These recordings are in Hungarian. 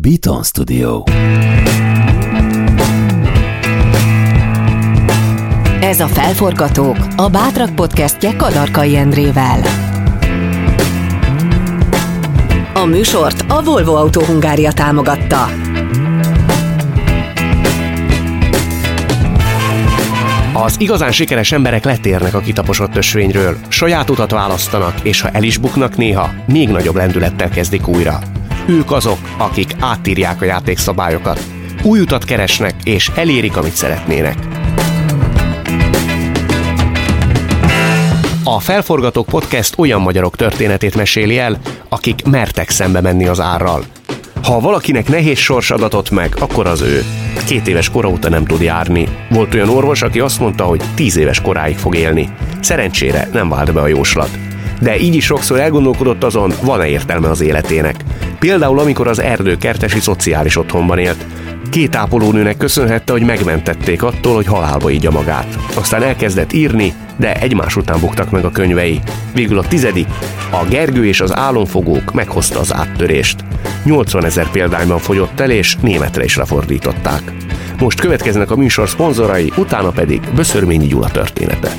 Beaton Studio. Ez a Felforgatók, a Bátrak podcastje Kadarkai Endrével. A műsort a Volvo Autó Hungária támogatta. Az igazán sikeres emberek letérnek a kitaposott ösvényről, saját utat választanak, és ha el is buknak néha, még nagyobb lendülettel kezdik újra. Ők azok, akik átírják a játékszabályokat, új utat keresnek, és elérik, amit szeretnének. A Felforgatók podcast olyan magyarok történetét meséli el, akik mertek szembe menni az árral. Ha valakinek nehéz sors adatott meg, akkor az ő. 2 éves kora óta nem tud járni. Volt olyan orvos, aki azt mondta, hogy 10 éves koráig fog élni. Szerencsére nem vált be a jóslat. De így is sokszor elgondolkodott azon, van-e értelme az életének. Például amikor az erdőkertesi szociális otthonban élt. 2 ápolónőnek köszönhette, hogy megmentették attól, hogy halálba ígya magát. Aztán elkezdett írni, de egymás után buktak meg a könyvei. Végül a 10., a Gergő és az álomfogók meghozta az áttörést. 80 000 példányban fogyott el, és németre is lefordították. Most következnek a műsor szponzorai, utána pedig Böszörményi Gyula története.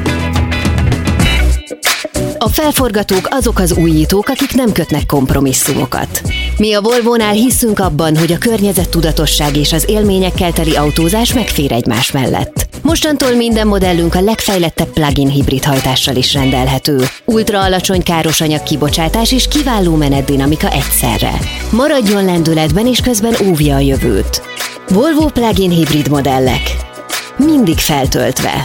A Felforgatók azok az újítók, akik nem kötnek kompromisszumokat. Mi a Volvónál hiszünk abban, hogy a környezettudatosság és az élményekkel teli autózás megfér egymás mellett. Mostantól minden modellünk a legfejlettebb plug-in hibrid hajtással is rendelhető. Ultra alacsony károsanyag kibocsátás és kiváló menetdinamika egyszerre. Maradjon lendületben és közben óvja a jövőt. Volvo plug-in hibrid modellek. Mindig feltöltve.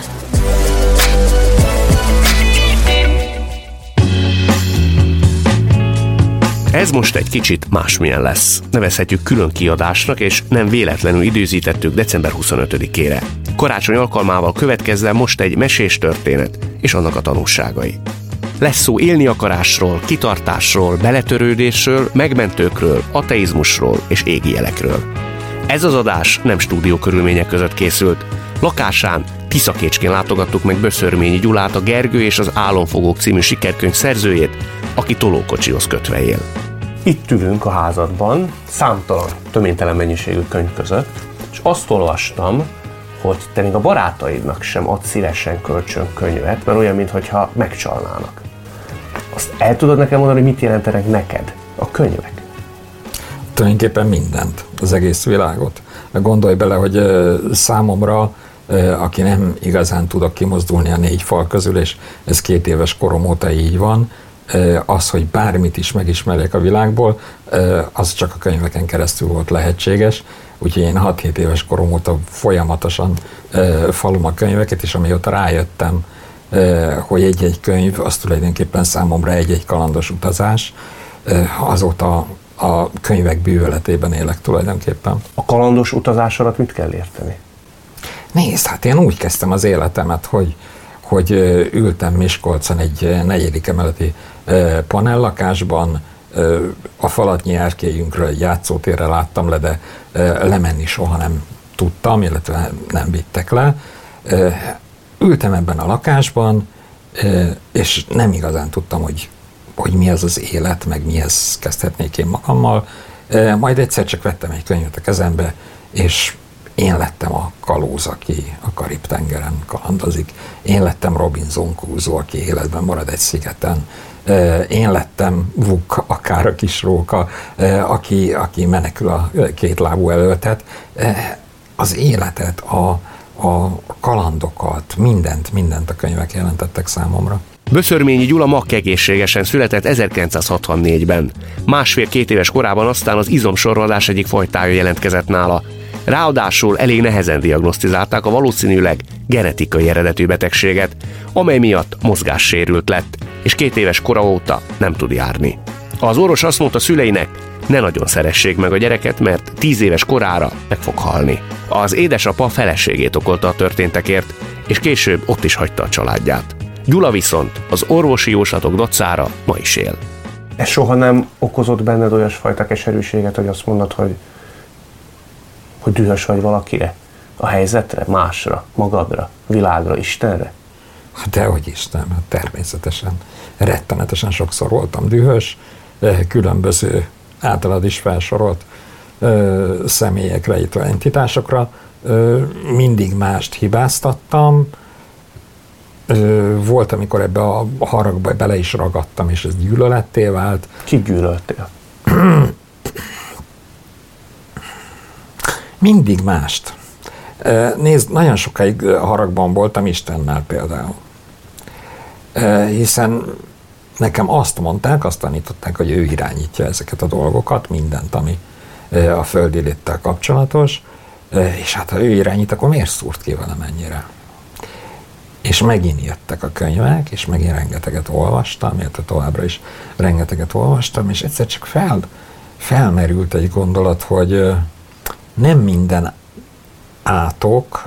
Ez most egy kicsit másmilyen lesz. Nevezhetjük külön kiadásnak, és nem véletlenül időzítettük december 25-ére. Karácsony alkalmával következzen most egy mesés történet, és annak a tanulságai. Lesz szó élni akarásról, kitartásról, beletörődésről, megmentőkről, ateizmusról és égi jelekről. Ez az adás nem stúdió körülmények között készült. Lakásán Tiszakécskén látogattuk meg Böszörményi Gyulát, a Gergő és az álomfogók című sikerkönyv szerzőjét, aki tolókocsihoz kötve él. Itt ülünk a házadban, számtalan, töménytelen mennyiségű könyv között, és azt olvastam, hogy te még a barátaidnak sem ad szívesen kölcsön könyvet, mert olyan, mintha megcsalnának. Azt el tudod nekem mondani, hogy mit jelentenek neked a könyvek? Tulajdonképpen mindent, az egész világot. Gondolj bele, hogy számomra, aki nem igazán tudok kimozdulni a 4 fal közül, és ez 2 éves korom óta így van, az, hogy bármit is megismerjek a világból, az csak a könyveken keresztül volt lehetséges. Úgyhogy én 6-7 éves korom óta folyamatosan falom a könyveket, és amióta rájöttem, hogy egy-egy könyv, az tulajdonképpen számomra egy-egy kalandos utazás, azóta a könyvek bűvöletében élek tulajdonképpen. A kalandos utazás alatt mit kell érteni? Nézd, hát én úgy kezdtem az életemet, hogy ültem Miskolcon egy 4. emeleti panellakásban, a falatnyi erkélyünkről egy játszótérre láttam le, de lemenni soha nem tudtam, illetve nem vittek le. Ültem ebben a lakásban, és nem igazán tudtam, hogy mi az az élet, meg mihez kezdhetnék én magammal. Majd egyszer csak vettem egy könyvet a kezembe, és én lettem a kalóz, aki a Karib-tengeren kalandozik. Én lettem Robinson Crusoe, aki életben marad egy szigeten. Én lettem Vuk, akár a kis róka, aki menekül a 2 lábú elöltet. Az életet, a kalandokat, mindent a könyvek jelentettek számomra. Böszörményi Gyula makk egészségesen született 1964-ben. 1,5-2 éves korában aztán az izomsorvadás egyik fajtája jelentkezett nála. Ráadásul elég nehezen diagnosztizálták a valószínűleg genetikai eredetű betegséget, amely miatt mozgássérült lett, és 2 éves kora óta nem tud járni. Az orvos azt mondta szüleinek, ne nagyon szeressék meg a gyereket, mert 10 éves korára meg fog halni. Az édesapa feleségét okolta a történtekért, és később ott is hagyta a családját. Gyula viszont az orvosi jóslatok dacára ma is él. Ez soha nem okozott benned olyasfajta keserűséget, hogy azt mondod, hogy dühös vagy valakire? A helyzetre, másra, magadra, világra, Istenre? Dehogy is nem, természetesen. Rettenetesen sokszor voltam dühös, különböző, általad is felsorolt személyekre, illetve entitásokra, mindig mást hibáztattam. Volt, amikor ebbe a haragba bele is ragadtam, és ez gyűlöletté vált. Ki gyűlöltél? Mindig mást. Nézd, nagyon sokáig haragban voltam Istennel például. Hiszen nekem azt mondták, azt tanították, hogy ő irányítja ezeket a dolgokat, mindent, ami a földi léttel kapcsolatos, és hát ha ő irányít, akkor miért szúrt ki velem ennyire? És megint jöttek a könyvek, és megint rengeteget olvastam, illetve továbbra is rengeteget olvastam, és egyszer csak felmerült egy gondolat, hogy nem minden átok,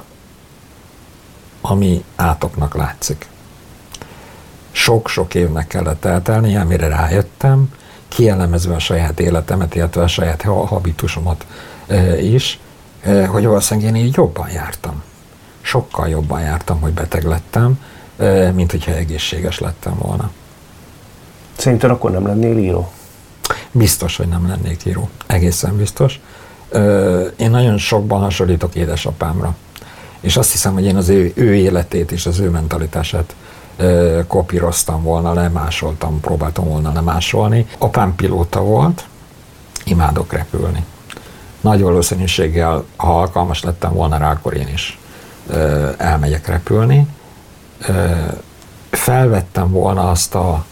ami átoknak látszik. Sok-sok évnek kellett eltelni, amire rájöttem, kielemezve a saját életemet, illetve a saját habitusomat is, hogy valószínűleg én így jobban jártam. Sokkal jobban jártam, hogy beteg lettem, mint hogyha egészséges lettem volna. Szerinted akkor nem lennél író? Biztos, hogy nem lennék író. Egészen biztos. Én nagyon sokban hasonlítok édesapámra. És azt hiszem, hogy én az ő életét és az ő mentalitását kopíroztam volna, lemásoltam, próbáltam volna lemásolni. Apám pilóta volt, imádok repülni. Nagy valószínűséggel, ha alkalmas lettem volna rá, akkor én is elmegyek repülni. Felvettem volna azt a,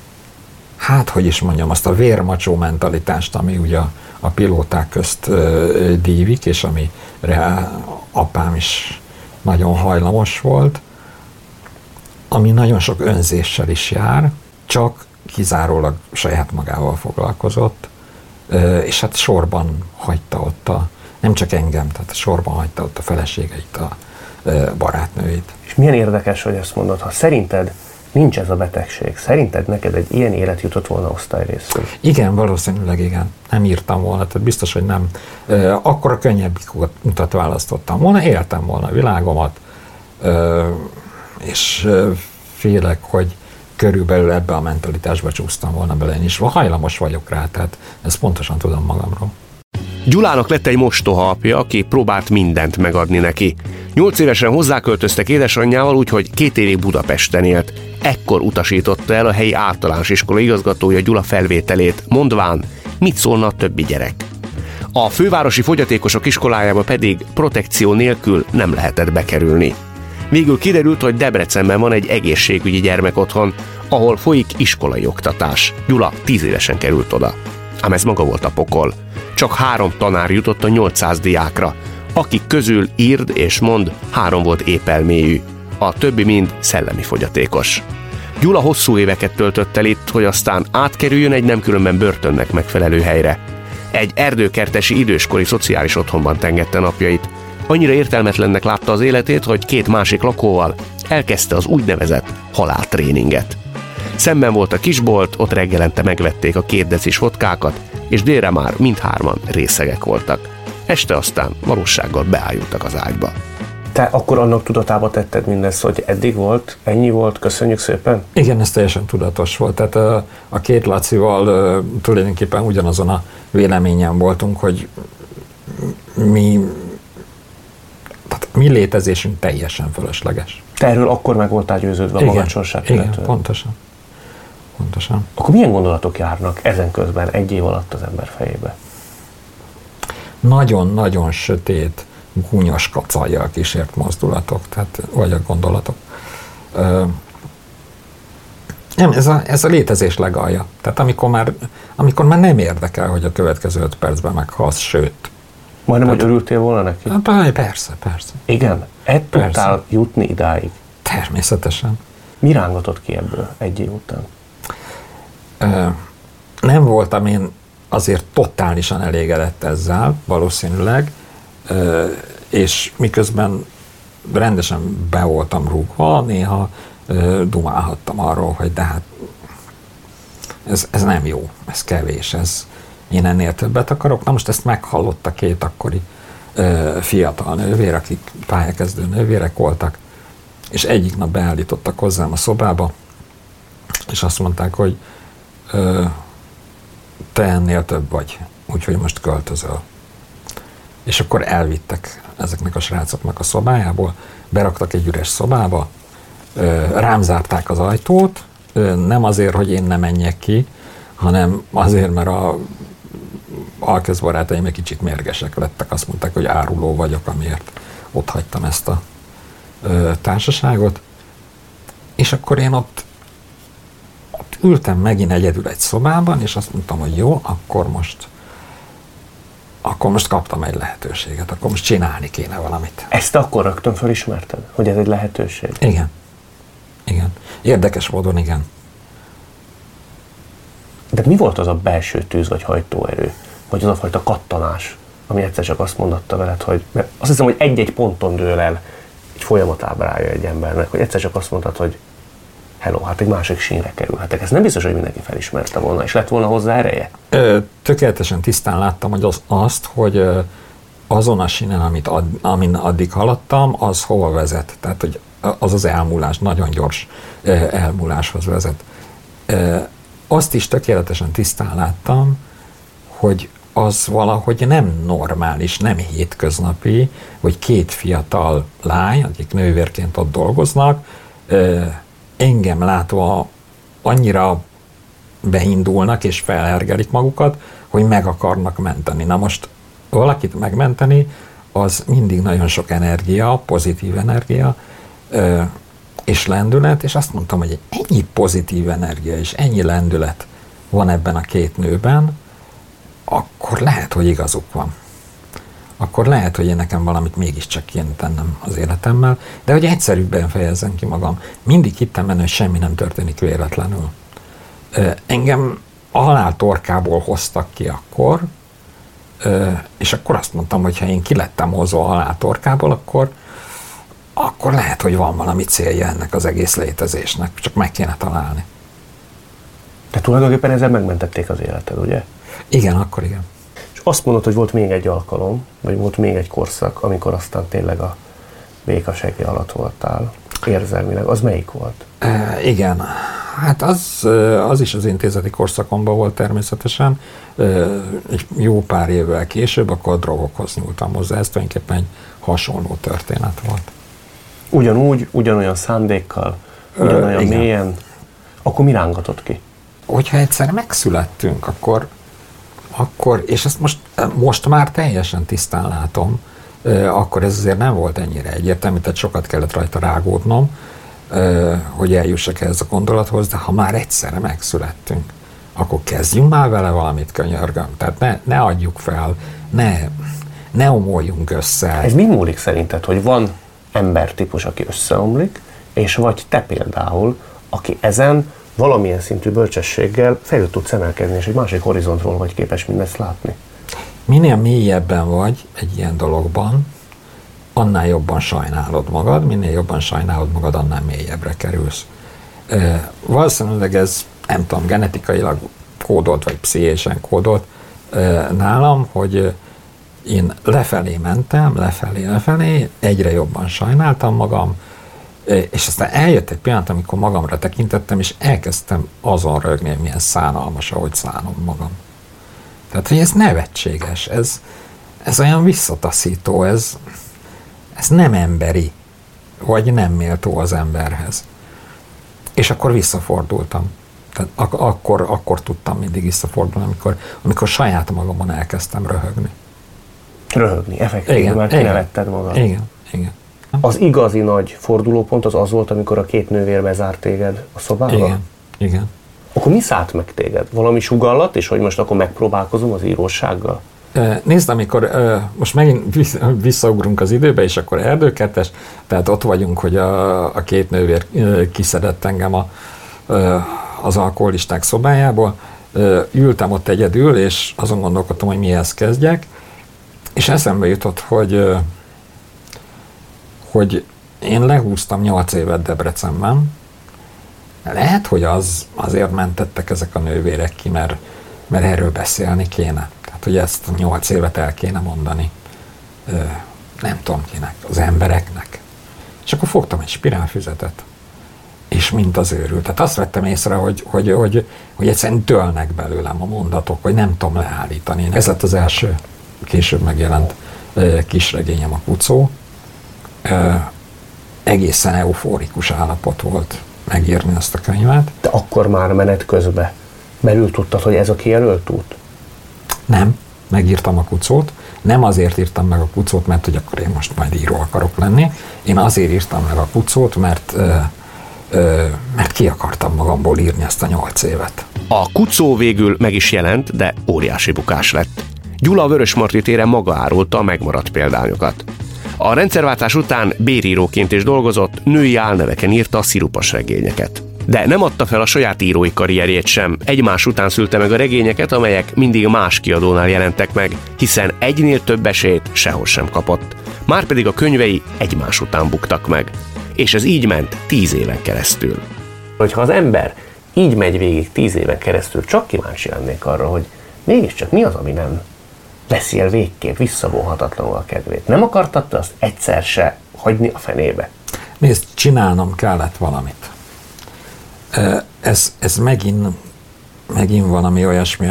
azt a vérmacsó mentalitást, ami ugye a pilóták közt dívik, és amire apám is nagyon hajlamos volt, ami nagyon sok önzéssel is jár, csak kizárólag saját magával foglalkozott, és hát sorban hagyta ott nem csak engem, tehát sorban hagyta ott a feleségeit, a barátnőit. És milyen érdekes, hogy ezt mondod, ha szerinted nincs ez a betegség, szerinted neked egy ilyen élet jutott volna osztályrészről? Igen, valószínűleg igen. Nem írtam volna, tehát biztos, hogy nem. Akkor a könnyebb utat választottam volna, éltem volna a világomat, és félek, hogy körülbelül ebbe a mentalitásba csúsztam volna bele, én is hajlamos vagyok rá, tehát ezt pontosan tudom magamról. Gyulának lett egy mostoha apja, aki próbált mindent megadni neki. 8 évesen hozzáköltöztek édesanyjával, úgyhogy 2 évig Budapesten élt. Ekkor utasította el a helyi általános iskola igazgatója Gyula felvételét, mondván, mit szólna a többi gyerek. A fővárosi fogyatékosok iskolájába pedig protekció nélkül nem lehetett bekerülni. Végül kiderült, hogy Debrecenben van egy egészségügyi gyermekotthon, ahol folyik iskolai oktatás. Gyula 10 évesen került oda. Ám ez maga volt a pokol. Csak 3 tanár jutott a 800 diákra, akik közül írd és mond 3 volt épelmélyű, a többi mind szellemi fogyatékos. Gyula hosszú éveket töltött el itt, hogy aztán átkerüljön egy nem különben börtönnek megfelelő helyre. Egy erdőkertesi időskori szociális otthonban tengette napjait. Annyira értelmetlennek látta az életét, hogy 2 másik lakóval elkezdte az úgynevezett haláltréninget. Szemben volt a kisbolt, ott reggelente megvették a 2 decis vodkákat, és délre már mindhárman részegek voltak. Este aztán valósággal beállultak az ágyba. Te akkor annak tudatába tetted mindezt, hogy eddig volt, ennyi volt, köszönjük szépen? Igen, ez teljesen tudatos volt. Tehát a 2 Lacival tulajdonképpen ugyanazon a véleményen voltunk, hogy mi létezésünk teljesen fölösleges. Te erről akkor meg voltál győződve a magad sorsát illetően? Igen, pontosan. Akkor milyen gondolatok járnak ezen közben egy év alatt az ember fejébe? Nagyon-nagyon sötét, gúnyos kacajjal kísért mozdulatok, vagy a gondolatok. Nem, ez a létezés legalja. Tehát amikor már nem érdekel, hogy a következő 5 percben meghalsz, sőt. Majdnem, hogy örültél volna neki? Persze. Igen? Tudtál jutni idáig? Természetesen. Mi rángatott ki ebből egy év után? Nem voltam én azért totálisan elégedett ezzel, valószínűleg, és miközben rendesen be voltam rúgva, néha dumálhattam arról, hogy de hát ez nem jó, ez kevés, én ennél többet akarok. Na most ezt meghallotta 2 akkori fiatal nővér, akik pályakezdő nővérek voltak, és egyik nap beállítottak hozzám a szobába, és azt mondták, hogy te ennél több vagy, úgyhogy most költözöl. És akkor elvittek ezeknek a srácoknak a szobájából, beraktak egy üres szobába, rám zárták az ajtót, nem azért, hogy én ne menjek ki, hanem azért, mert a alkezbarátaim egy kicsit mérgesek lettek, azt mondták, hogy áruló vagyok, amiért ott hagytam ezt a társaságot. És akkor én ott ültem megint egyedül egy szobában, és azt mondtam, hogy jó, akkor most kaptam egy lehetőséget, akkor most csinálni kéne valamit. Ezt akkor rögtön felismerted, hogy ez egy lehetőség? Igen. Igen. Érdekes módon igen. De mi volt az a belső tűz vagy hajtóerő? Vagy az a fajta kattanás, ami egyszer csak azt mondatta veled, hogy azt hiszem, hogy egy-egy ponton dől el egy folyamatábrája egy embernek, hogy egyszer csak azt mondtad, hogy hello, hát egy másik sínre kerülhetek. Ez nem biztos, hogy mindenki felismerte volna, és lett volna hozzá ereje? Tökéletesen tisztán láttam, hogy hogy azon a sínen, amin addig haladtam, az hova vezet. Tehát, hogy az elmúlás, nagyon gyors elmúláshoz vezet. Azt is tökéletesen tisztán láttam, hogy az valahogy nem normális, nem hétköznapi, hogy két fiatal lány, akik nővérként ott dolgoznak, engem látva annyira beindulnak és felergelik magukat, hogy meg akarnak menteni. Na most valakit megmenteni, az mindig nagyon sok energia, pozitív energia, és lendület, és azt mondtam, hogy ennyi pozitív energia és ennyi lendület van ebben a két nőben, akkor lehet, hogy igazuk van. Akkor lehet, hogy én nekem valamit mégiscsak kéne tennem az életemmel, de hogy egyszerűbben fejezzem ki magam. Mindig hittem benne, hogy semmi nem történik véletlenül. Engem a halál torkából hoztak ki akkor, és akkor azt mondtam, hogy ha én ki lettem hozva a halál torkából, akkor lehet, hogy van valami célja ennek az egész létezésnek, csak meg kéne találni. De tulajdonképpen ezzel megmentették az életed, ugye? Igen, akkor igen. És azt mondod, hogy volt még egy alkalom, vagy volt még egy korszak, amikor aztán tényleg a békasegély alatt voltál érzelmileg. Az melyik volt? Igen. Hát az is az intézeti korszakomban volt természetesen. Egy jó pár évvel később akkor a drogokhoz nyúltam hozzá. Ez tulajdonképpen egy hasonló történet volt. Ugyanúgy, ugyanolyan szándékkal, ugyanolyan mélyen. Akkor mi rángatott ki? Hogyha egyszer megszülettünk, akkor és ezt most már teljesen tisztán látom, akkor ez azért nem volt ennyire egyértelmű, tehát sokat kellett rajta rágódnom, hogy eljussak ehhez a gondolathoz, de ha már egyszerre megszülettünk, akkor kezdjünk már vele valamit, könyörgöm. Tehát ne adjuk fel, ne omoljunk össze. Ez mi múlik szerinted, hogy van embertípus, aki összeomlik, és vagy te például, aki ezen valamilyen szintű bölcsességgel felül tudsz emelkedni, és egy másik horizontról vagy képes mindezt látni? Minél mélyebben vagy egy ilyen dologban, annál jobban sajnálod magad, minél jobban sajnálod magad, annál mélyebbre kerülsz. Valószínűleg ez, nem tudom, genetikailag kódolt, vagy pszichésen kódolt nálam, hogy én lefelé mentem, lefelé, egyre jobban sajnáltam magam, és aztán eljött egy pillanat, amikor magamra tekintettem, és elkezdtem azon rögni, hogy milyen szánalmas, ahogy szánom magam. Tehát, hogy ez nevetséges, ez olyan visszataszító, ez nem emberi, vagy nem méltó az emberhez. És akkor visszafordultam. Tehát akkor tudtam mindig visszafordulni, amikor saját magamon elkezdtem röhögni. Röhögni, effektív, mert kinevetted magad. Igen. Az igazi nagy fordulópont az volt, amikor a két nővér bezárt téged a szobába? Igen. Akkor mi szállt meg téged? Valami sugallat, és hogy most akkor megpróbálkozom az írósággal? Nézd, amikor most megint visszaugrunk az időbe, és akkor erdőkertes, tehát ott vagyunk, hogy a két nővér kiszedett engem az alkoholisták szobájából. Ültem ott egyedül, és azon gondolkodtam, hogy mihez kezdjek, és eszembe jutott, hogy én lehúztam 8 évet Debrecenben. Lehet, hogy azért mentettek ezek a nővérek ki, mert erről beszélni kéne. Tehát, hogy ezt a 8 évet el kéne mondani. Nem tudom kinek, az embereknek. És akkor fogtam egy spirálfüzetet, és mint az őrült. Tehát azt vettem észre, hogy egyszerűen dőlnek belőlem a mondatok, hogy nem tudom leállítani. Ez lett az első később megjelent kisregényem, a Kucó. Egészen eufórikus állapot volt megírni azt a könyvet. De akkor már menet közben belül tudtad, hogy ez a kijelölt út? Nem, megírtam a Kucót. Nem azért írtam meg a Kucót, mert hogy akkor én most majd író akarok lenni. Én azért írtam meg a Kucót, mert ki akartam magamból írni ezt a 8 évet. A Kucó végül meg is jelent, de óriási bukás lett. Gyula a Vörösmarty téren maga árulta a megmaradt példányokat. A rendszerváltás után béríróként is dolgozott, női álneveken írta a szirupos regényeket. De nem adta fel a saját írói karrierjét sem, egymás után szülte meg a regényeket, amelyek mindig más kiadónál jelentek meg, hiszen egynél több esélyt sehol sem kapott. Márpedig a könyvei egymás után buktak meg. És ez így ment 10 éven keresztül. Hogyha az ember így megy végig 10 éven keresztül, csak kíváncsi lennék arra, hogy mégiscsak mi az, ami nem veszi el végképp visszavonhatatlanul a kedvét. Nem akartad te azt egyszer se hagyni a fenébe? Nézd, csinálnom kellett valamit. Ez megint valami olyasmi,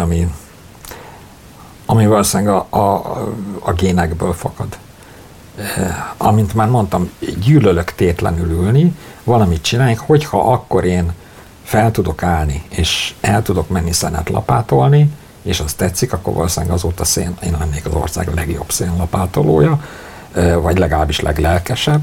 ami valószínűleg a génekből fakad. Amint már mondtam, gyűlölök tétlenül ülni, valamit csinálni, hogyha akkor én fel tudok állni, és el tudok menni szenet lapátolni, és az tetszik, akkor valószínűleg azóta én lennék az ország legjobb szénlapátolója, vagy legalábbis leglelkesebb.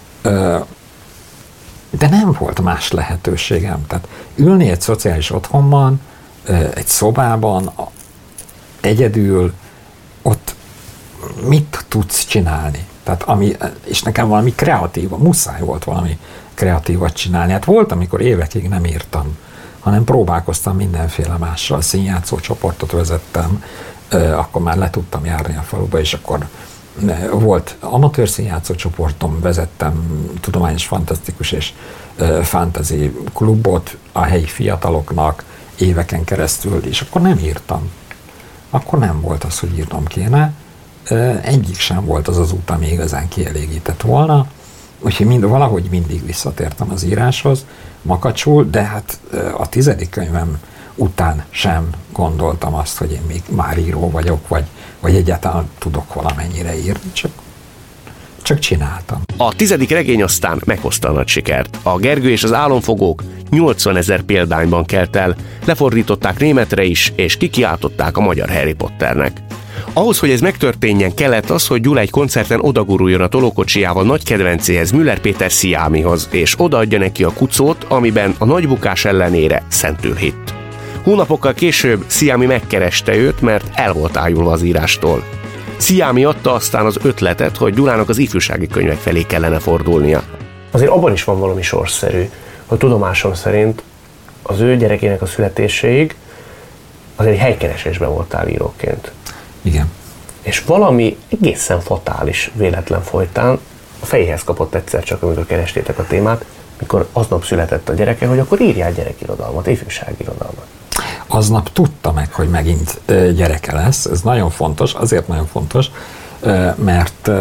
De nem volt más lehetőségem. Tehát ülni egy szociális otthonban, egy szobában, egyedül, ott mit tudsz csinálni? Tehát és nekem valami kreatív, muszáj volt valami kreatívat csinálni. Hát volt, amikor évekig nem írtam, hanem próbálkoztam mindenféle mással. Színjátszó csoportot vezettem, akkor már le tudtam járni a faluba, és akkor volt amatőr színjátszó csoportom, vezettem tudományos, fantasztikus és fantasy klubot a helyi fiataloknak éveken keresztül, és akkor nem írtam. Akkor nem volt az, hogy írnom kéne. Egyik sem volt az az út, ami igazán kielégített volna. Úgyhogy valahogy mindig visszatértem az íráshoz, makacsul, de hát a 10. könyvem után sem gondoltam azt, hogy én még már író vagyok, vagy egyáltalán tudok valamennyire írni, csak csináltam. A 10. regény aztán meghozta a nagy sikert. A Gergő és az álomfogók 80 000 példányban kelt el, lefordították németre is, és kikiáltották a magyar Harry Potternek. Ahhoz, hogy ez megtörténjen, kellett az, hogy Gyula egy koncerten odaguruljon a tolókocsijával nagy kedvencéhez, Müller Péter Sziámihoz, és odaadja neki a Kucót, amiben a nagy bukás ellenére szentül hitt. Hónapokkal később Sziámi megkereste őt, mert el volt ájulva az írástól. Sziámi adta aztán az ötletet, hogy Gyulának az ifjúsági könyvek felé kellene fordulnia. Azért abban is van valami sorsszerű, hogy tudomásom szerint az ő gyerekének a születéséig azért egy helykeresésben voltál íróként. Igen. És valami egészen fatális véletlen folytán a fejéhez kapott egyszer csak, amikor kerestétek a témát, mikor aznap született a gyereke, hogy akkor írjál gyerekirodalmat, ifjúságirodalmat. Aznap tudta meg, hogy megint gyereke lesz. Ez nagyon fontos, azért nagyon fontos, mert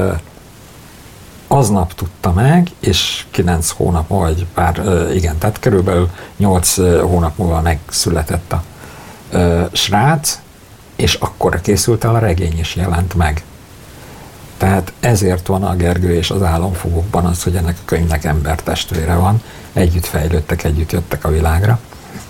aznap tudta meg, és 9 hónap, vagy igen, tehát körülbelül 8 hónap múlva megszületett a srác, és akkor készült el a regény, is jelent meg. Tehát ezért van a Gergő és az álomfogókban az, hogy ennek a könyvnek embertestvére van. Együtt fejlődtek, együtt jöttek a világra.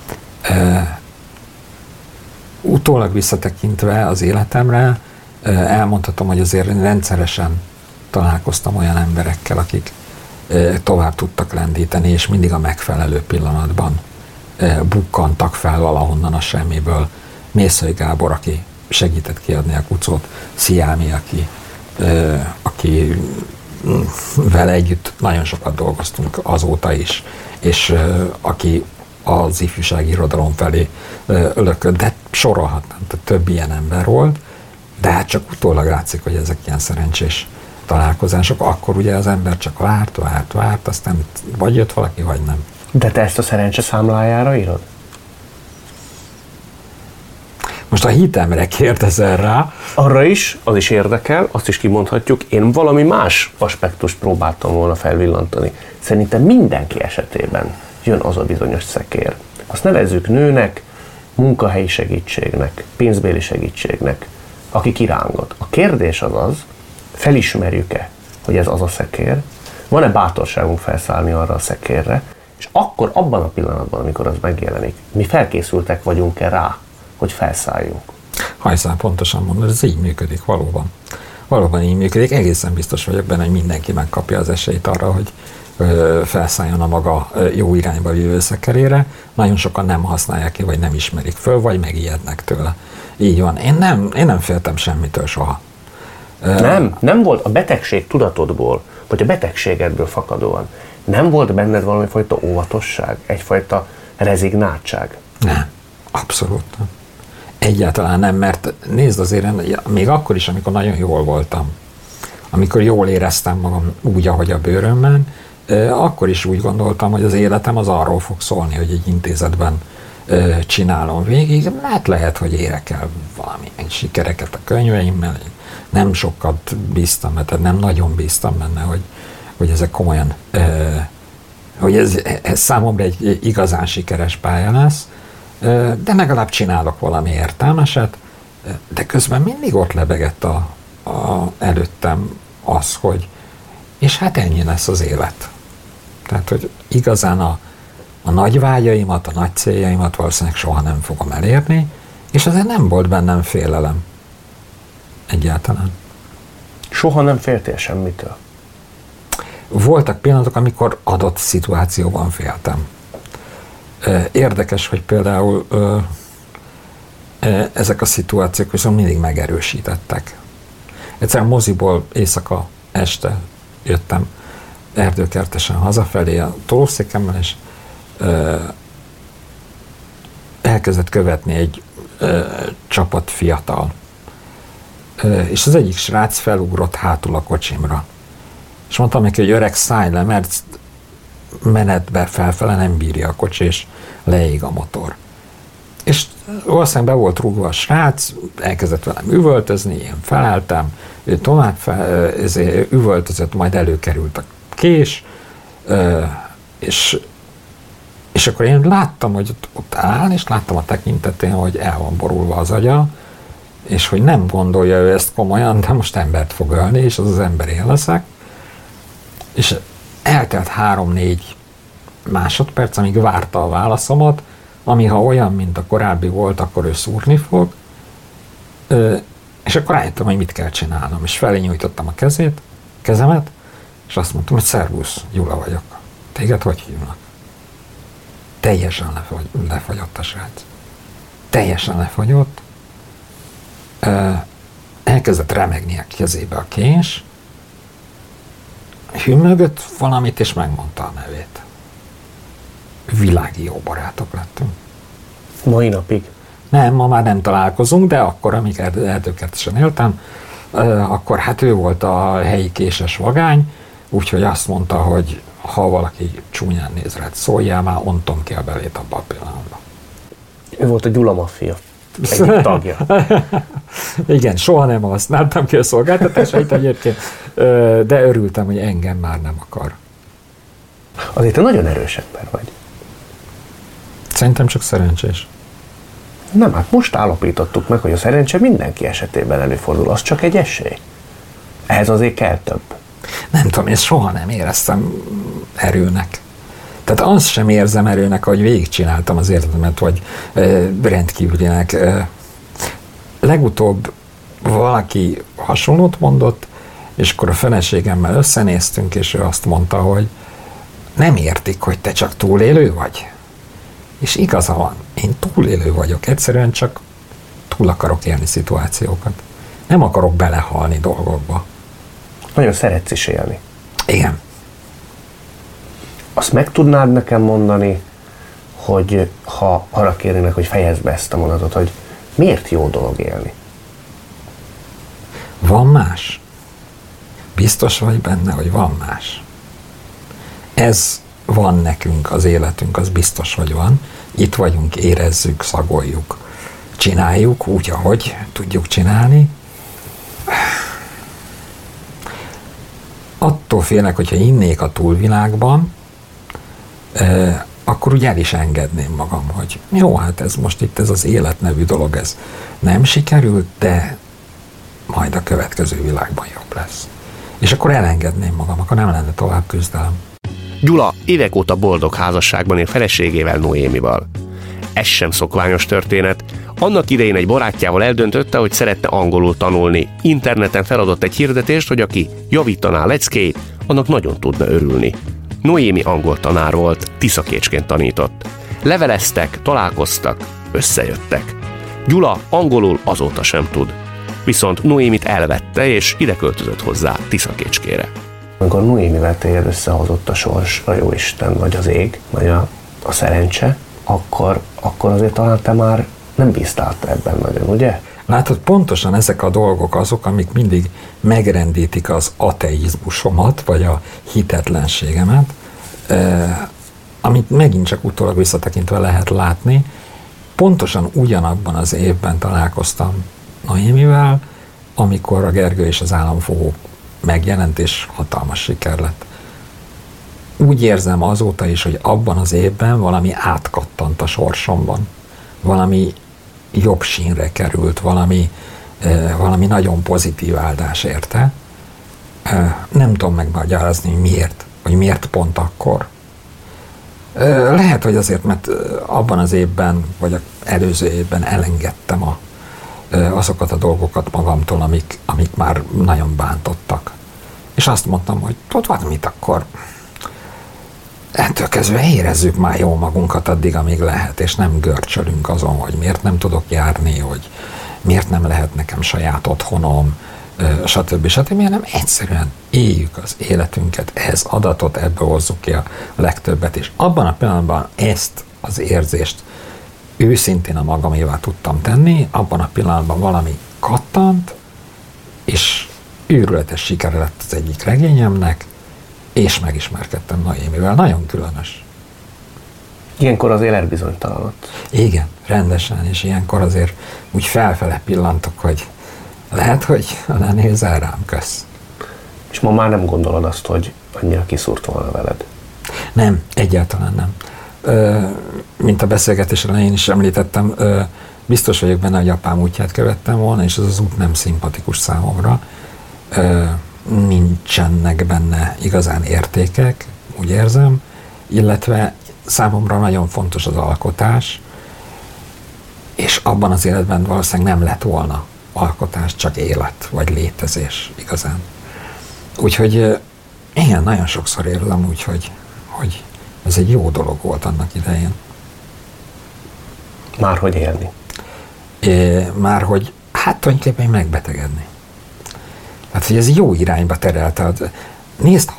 Utólag visszatekintve az életemre elmondhatom, hogy azért rendszeresen találkoztam olyan emberekkel, akik tovább tudtak lendíteni, és mindig a megfelelő pillanatban bukkantak fel valahonnan a semmiből. Mészai Gábor, aki segített kiadni a Kucót, Sziámi, aki vele együtt nagyon sokat dolgoztunk azóta is, és aki az ifjúsági irodalom felé ölökött, de sorolhatnám, tehát több ilyen ember volt, de hát csak utólag látszik, hogy ezek ilyen szerencsés találkozások, akkor ugye az ember csak várt, aztán vagy jött valaki, vagy nem. De te ezt a szerencse számlájára írod? Most a hitemre kérdezel rá. Arra is, az is érdekel, azt is kimondhatjuk, én valami más aspektust próbáltam volna felvillantani. Szerintem mindenki esetében jön az a bizonyos szekér. Azt nevezzük nőnek, munkahelyi segítségnek, pénzbéli segítségnek, aki kirángat. A kérdés az, felismerjük-e, hogy ez az a szekér, van-e bátorságunk felszállni arra a szekérre, és akkor abban a pillanatban, amikor az megjelenik, mi felkészültek vagyunk-e rá, hogy felszálljunk? Hajszál, pontosan mondod, ez így működik valóban. Valóban így működik, egészen biztos vagyok benne, hogy mindenki megkapja az esélyt arra, hogy felszálljon a maga jó irányba vívő szekerére. Nagyon sokan nem használják ki, vagy nem ismerik föl, vagy megijednek tőle. Így van. Én nem féltem semmitől soha. Nem volt a betegség tudatodból, vagy a betegségedből fakadóan, nem volt benned valami fajta óvatosság, egyfajta rezignáltság? Nem, abszolút nem. Egyáltalán nem, mert nézd azért, még akkor is, amikor nagyon jól voltam, amikor jól éreztem magam úgy, ahogy a bőrömben, akkor is úgy gondoltam, hogy az életem az arról fog szólni, hogy egy intézetben csinálom végig. Lehet, hogy érek el valamilyen sikereket a könyveimmel, nem sokat bíztam, mert nem nagyon bíztam benne, hogy ezek komolyan, hogy ez számomra egy igazán sikeres pálya lesz, de legalább csinálok valami értelmeset, de közben mindig ott lebegett előttem az, hogy és hát ennyi lesz az élet. Tehát, hogy igazán a nagy vágyaimat, a nagy céljaimat valószínűleg soha nem fogom elérni, és azért nem volt bennem félelem. Egyáltalán. Soha nem féltél semmitől? Voltak pillanatok, amikor adott szituációban féltem. Érdekes, hogy például ezek a szituációk viszont mindig megerősítettek. Egyszerűen moziból éjszaka este jöttem erdőkertesen hazafelé a tolószékemmel, és elkezdett követni egy csapat fiatal. És az egyik srác felugrott hátul a kocsimra. És mondtam neki, hogy öreg, szállj le, mert menetbe felfele nem bírja a kocsi, és leég a motor. És valószínűleg be volt rúgva a srác, elkezdett velem üvöltözni, én felálltam, ő tovább üvöltözött, majd előkerült a kés, és akkor én láttam, hogy ott áll, és láttam a tekintetén, hogy el van borulva az agya, és hogy nem gondolja ő ezt komolyan, de most embert fog ölni, és az ember én leszek. És eltelt 3-4 másodperc, amíg várta a válaszomat, ami ha olyan, mint a korábbi volt, akkor ő szúrni fog. És akkor rájöttem, hogy mit kell csinálnom. És felé nyújtottam a kezemet, és azt mondtam, hogy szervusz, Gyula vagyok. Téged hogy hívnak? Teljesen lefagyott a srác. Teljesen lefagyott. Elkezdett remegni a kezébe a kés, hűmögött valamit, és megmondta a nevét. Világi jó barátok lettünk. Mai napig? Nem, ma már nem találkozunk, de akkor, amíg erdőkertesen éltem, akkor hát ő volt a helyi késes vagány, úgyhogy azt mondta, hogy ha valaki csúnyán néz rád, szóljál, már ontom ki a belét abban a pillanatban. Ő volt a Gyula maffia egyik tagja. Igen, soha nem használtam ki a szolgáltatásait egyébként, de örültem, hogy engem már nem akar. Azért te nagyon erős ember vagy. Szerintem csak szerencsés. Nem, hát most állapítottuk meg, hogy a szerencse mindenki esetében előfordul, az csak egy esély. Ehhez azért kell több. Nem tudom, én soha nem éreztem erőnek. Tehát azt sem érzem erőnek, hogy végigcsináltam az életemet, vagy rendkívülinek. Legutóbb valaki hasonlót mondott, és akkor a feleségemmel összenéztünk, és ő azt mondta, hogy nem értik, hogy te csak túlélő vagy. És igaza van, én túlélő vagyok, egyszerűen csak túl akarok élni szituációkat. Nem akarok belehalni dolgokba. Nagyon szeretsz is élni. Igen. Azt meg tudnád nekem mondani, hogy ha arra kérnének, hogy fejezd be ezt a mondatot, hogy miért jó dolog élni? Van más? Biztos vagy benne, hogy van más? Ez van nekünk, az életünk, az biztos, hogy van. Itt vagyunk, érezzük, szagoljuk, csináljuk úgy, ahogy tudjuk csinálni. Attól félek, hogyha innék a túlvilágban, akkor úgy el is engedném magam, hogy jó, hát ez most itt ez az élet nevű dolog, ez nem sikerült, majd a következő világban jobb lesz. És akkor elengedném magam, akkor nem lenne tovább küzdelem. Gyula évek óta boldog házasságban él feleségével, Noémival. Ez sem szokványos történet. Annak idején egy barátjával eldöntötte, hogy szeretne angolul tanulni. Interneten feladott egy hirdetést, hogy aki javítaná leckéit, annak nagyon tudna örülni. Noémi angol tanár volt, tiszakécsként tanított. Leveleztek, találkoztak, összejöttek. Gyula angolul azóta sem tud. Viszont Noémit elvette, és ide költözött hozzá Tiszakécskére. Amikor Noémivel téged összehozott a sors, a jóisten, vagy az ég, vagy a szerencse, akkor azért talán te már nem bíztál ebben nagyon, ugye? Látod, pontosan ezek a dolgok azok, amik mindig megrendítik az ateizmusomat, vagy a hitetlenségemet, amit megint csak utólag visszatekintve lehet látni. Pontosan ugyanabban az évben találkoztam Noémivel, amikor a Gergő és az államfogó megjelent, és hatalmas siker lett. Úgy érzem azóta is, hogy abban az évben valami átkattant a sorsomban. Valami jobb sínre került, valami nagyon pozitív áldás érte. Nem tudom megmagyarázni, hogy miért, vagy miért pont akkor. Lehet, hogy azért, mert abban az évben, vagy az előző évben elengedtem azokat a dolgokat magamtól, amik már nagyon bántottak. És azt mondtam, hogy tudod mit, akkor ettől kezdve érezzük már jól magunkat addig, amíg lehet, és nem görcsölünk azon, hogy miért nem tudok járni, hogy miért nem lehet nekem saját otthonom, stb. Nem egyszerűen éljük az életünket, ez adatot, ebből hozzuk ki a legtöbbet, és abban a pillanatban ezt az érzést őszintén a magamévá tudtam tenni, abban a pillanatban valami kattant, és őrületes sikere lett az egyik regényemnek, és megismerkedtem Noémivel. Nagyon különös. Ilyenkor az élet bizonytalanodott. Igen, rendesen, és ilyenkor azért úgy felfele pillantok, hogy lehet, hogy ne nézel rám, kösz. És ma már nem gondolod azt, hogy annyira kiszúrt volna veled? Nem, egyáltalán nem. Mint a beszélgetés elején is említettem, biztos vagyok benne, hogy apám útját követtem volna, és ez az út nem szimpatikus számomra. Nincsenek benne igazán értékek, úgy érzem, illetve számomra nagyon fontos az alkotás, és abban az életben valószínűleg nem lett volna alkotás, csak élet, vagy létezés igazán. Úgyhogy igen, nagyon sokszor érzem úgy, hogy ez egy jó dolog volt annak idején. Márhogy élni? Márhogy, hát tulajdonképpen megbetegedni. Hát, hogy ez jó irányba terelte. Nézd,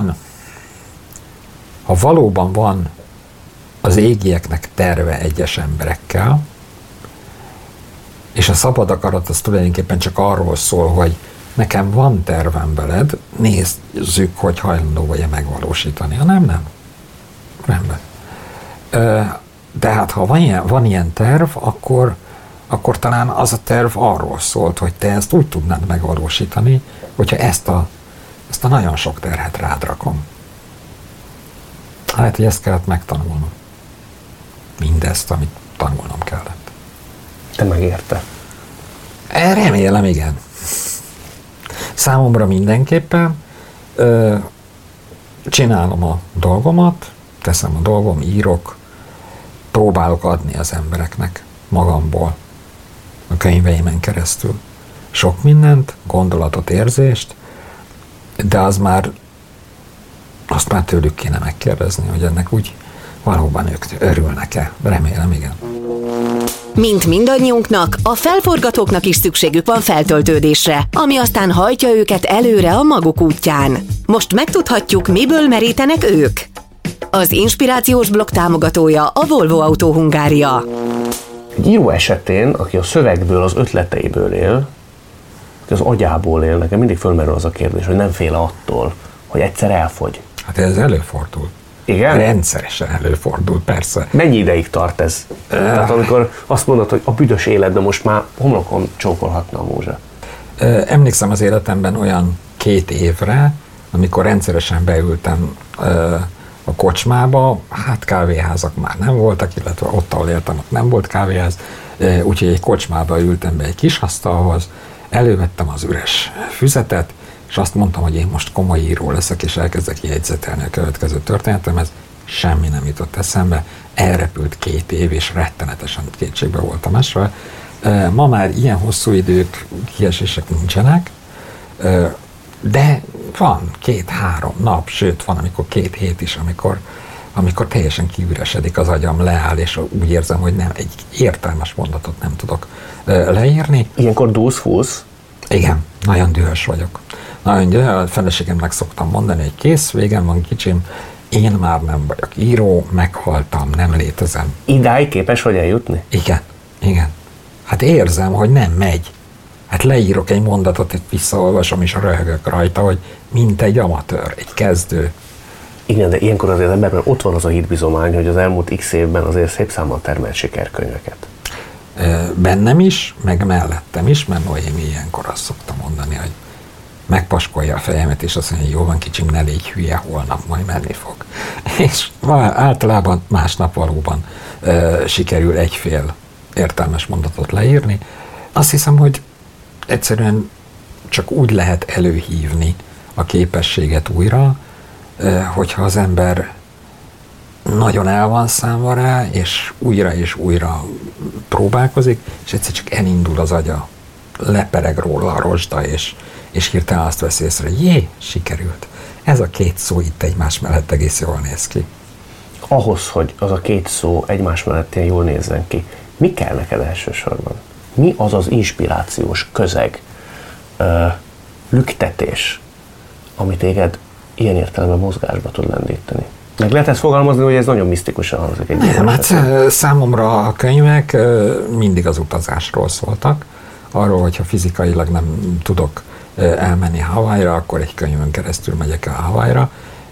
ha valóban van az égieknek terve egyes emberekkel, és a szabad akarat az tulajdonképpen csak arról szól, hogy nekem van tervem veled, nézzük, hogy hajlandó vagy-e megvalósítani. Ha nem. Rendben. De hát, ha van ilyen terv, akkor talán az a terv arról szólt, hogy te ezt úgy tudnád megvalósítani, hogyha ezt a nagyon sok terhet rád rakom. Hát, hogy ezt kellett megtanulnom. Mindezt, amit tanulnom kellett. Te megérte? Remélem, igen. Számomra mindenképpen csinálom a dolgomat, teszem a dolgom, írok, próbálok adni az embereknek magamból, a könyveimen keresztül. Sok mindent, gondolatot, érzést, de azt már tőlük kéne megkérdezni, hogy ennek úgy valóban ők örülnek-e. Remélem, igen. Mint mindannyiunknak, a felforgatóknak is szükségük van feltöltődésre, ami aztán hajtja őket előre a maguk útján. Most megtudhatjuk, miből merítenek ők. Az inspirációs blog támogatója a Volvo Autó Hungária. Egy író esetén, aki a szövegből, az ötleteiből él, aki az agyából él, nekem mindig fölmerül az a kérdés, hogy nem fél attól, hogy egyszer elfogy. Hát ez előfordul. Igen? Rendszeresen előfordul, persze. Mennyi ideig tart ez? Tehát amikor azt mondod, hogy a büdös életben most már homlokon csókolhatna a múzsa. Emlékszem az életemben olyan 2 évre, amikor rendszeresen beültem a kocsmába, hát kávéházak már nem voltak, illetve ott, ahol éltem, ott nem volt kávéház, úgyhogy egy kocsmába ültem be egy kis asztalhoz, elővettem az üres füzetet, és azt mondtam, hogy én most komoly író leszek, és elkezdek jegyzetelni a következő történetemhez. Semmi nem jutott eszembe, elrepült 2 év, és rettenetesen kétségbe voltam esve. Ma már ilyen hosszú idők, kiesések nincsenek, de van 2-3 nap, sőt van, amikor 2 hét is, amikor teljesen kiüresedik az agyam, leáll, és úgy érzem, hogy nem, egy értelmes mondatot nem tudok leírni. Ilyenkor dúsz-fúsz? Igen, nagyon dühös vagyok. Nagyon dühös, a feleségemnek szoktam mondani, hogy kész, végem van kicsim, én már nem vagyok író, meghaltam, nem létezem. Idáig képes vagy eljutni? Igen. Hát érzem, hogy nem megy. Hát leírok egy mondatot, itt visszaolvasom, és röhögök rajta, hogy mint egy amatőr, egy kezdő. Igen, de ilyenkor azért az emberben ott van az a hitbizomány, hogy az elmúlt x évben azért szép számmal termelt sikerkönyveket. Bennem is, meg mellettem is, mert Noémi ilyenkor azt szokta mondani, hogy megpaskolja a fejemet, és azt mondja, hogy jó van kicsim, ne légy hülye, holnap majd menni fog. És általában másnap valóban sikerül egyfél értelmes mondatot leírni. Azt hiszem, hogy egyszerűen csak úgy lehet előhívni a képességet újra, hogyha az ember nagyon el van számva rá, és újra próbálkozik, és egyszer csak elindul az agya, lepereg róla a rozsda, és hirtelen azt veszi észre, hogy jé, sikerült. Ez a 2 szó itt egymás mellett egész jól néz ki. Ahhoz, hogy az a 2 szó egymás mellett ilyen jól nézzen ki, mi kell neked elsősorban? Mi az az inspirációs közeg, lüktetés, ami téged ilyen értelemben mozgásba tud lendíteni? Meg lehet ezt fogalmazni, hogy ez nagyon misztikusan hangzik. Nem, hát számomra a könyvek mindig az utazásról szóltak. Arról, hogyha fizikailag nem tudok elmenni Hawaii-ra, akkor egy könyvön keresztül megyek el Hawaii-ra,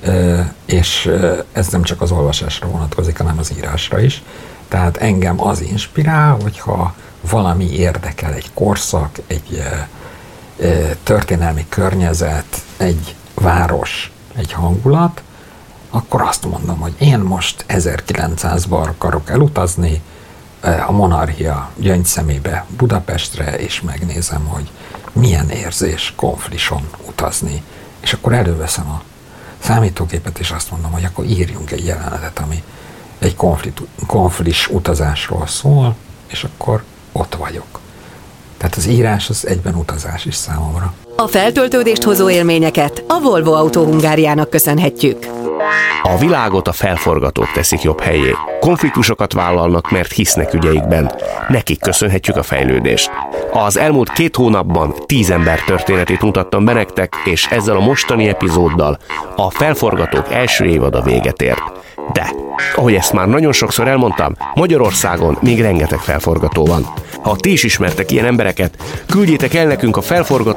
és ez nem csak az olvasásra vonatkozik, hanem az írásra is. Tehát engem az inspirál, hogyha valami érdekel, egy korszak, egy történelmi környezet, egy város, egy hangulat, akkor azt mondom, hogy én most 1900-ban akarok elutazni a monarchia gyöngyszemébe Budapestre, és megnézem, hogy milyen érzés konflison utazni. És akkor előveszem a számítógépet, és azt mondom, hogy akkor írjunk egy jelenetet, ami egy konflis utazásról szól, és akkor ott vagyok. Tehát az írás az egyben utazás is számomra. A feltöltődést hozó élményeket a Volvo Autó Hungáriának köszönhetjük. A világot a felforgatók teszik jobb helyé. Konfliktusokat vállalnak, mert hisznek ügyeikben. Nekik köszönhetjük a fejlődést. Az elmúlt 2 hónapban 10 ember történetét mutattam be nektek, és ezzel a mostani epizóddal a felforgatók első évada véget ért. De, ahogy ezt már nagyon sokszor elmondtam, Magyarországon még rengeteg felforgató van. Ha ti is ismertek ilyen embereket, küldjétek el nekünk a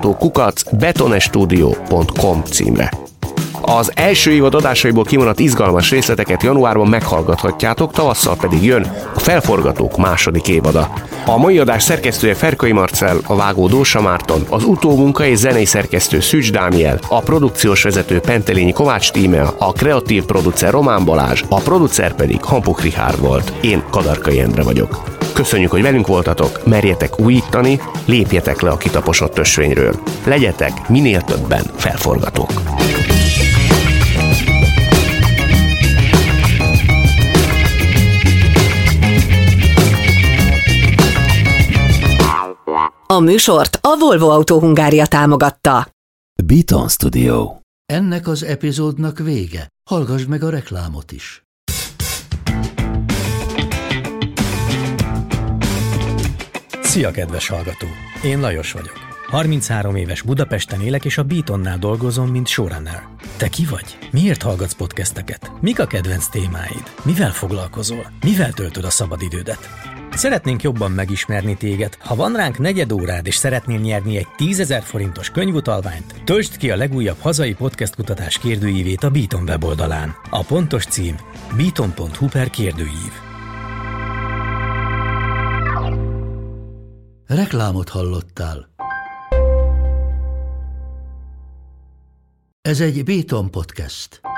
felforgató@betonestudio.com címre. Az első évad adásaiból kimaradt izgalmas részleteket januárban meghallgathatjátok, tavasszal pedig jön a Felforgatók második évada. A mai adás szerkesztője Ferkai Marcell, a vágó Dósa Márton, az utómunka és zenei szerkesztő Szűcs Dániel, a produkciós vezető Pentelényi Kovács Tímea, a kreatív producer Román Balázs, a producer pedig Hampuk Richárd volt. Én Kadarkai Endre vagyok. Köszönjük, hogy velünk voltatok, merjetek újítani, lépjetek le a kitaposott ösvényről. Legyetek minél többen felforgatók. A műsort a Volvo Autó Hungária támogatta. Beaton Studio. Ennek az epizódnak vége. Hallgass meg a reklámot is. Szia, kedves hallgató! Én Lajos vagyok. 33 éves Budapesten élek, és a Beatonnál dolgozom, mint showrunner. Te ki vagy? Miért hallgatsz podcasteket? Mik a kedvenc témáid? Mivel foglalkozol? Mivel töltöd a szabadidődet? Szeretnénk jobban megismerni téged. Ha van ránk negyed órád, és szeretnél nyerni egy 10 000 forintos könyvutalványt, töltsd ki a legújabb hazai podcast kutatás kérdőívét a Beaton weboldalán. A pontos cím beaton.hu/kérdőív. Reklámot hallottál. Ez egy Beaton podcast.